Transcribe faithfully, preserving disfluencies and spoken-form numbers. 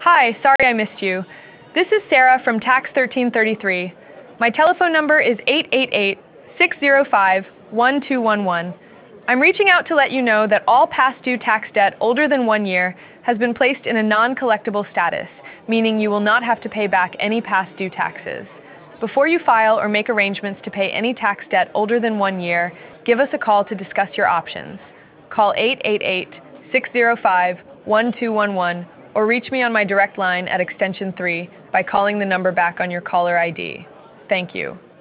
Hi, sorry I missed you. This is Sarah from Tax thirteen thirty-three. My telephone number is eight eight eight, six zero five, one two one one. I'm reaching out to let you know that all past due tax debt older than one year has been placed in a non-collectible status, meaning you will not have to pay back any past due taxes. Before you file or make arrangements to pay any tax debt older than one year, give us a call to discuss your options. Call eight eight eight, six zero five, one two one one or reach me on my direct line at extension three by calling the number back on your caller I D. Thank you.